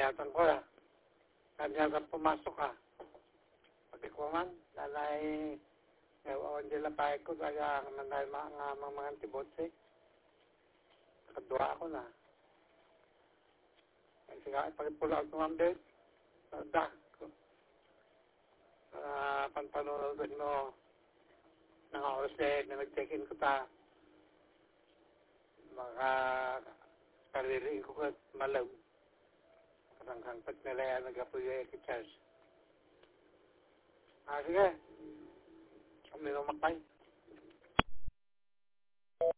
Kanyatan ko na. Kanyatan pumasok ka. Pati ko man, lalay, ewan din lang pahay ko, kaya nanay mga antibotse. Nakadua ako na. Sige, pagpula ako naman din. Dak. Panpanunod mo ng oras na nag-check-in ko ta. Kaririin ko ka malam. Karang-hangpat nila yan nag-apuyo yung charge. Sige. Kami lumakay.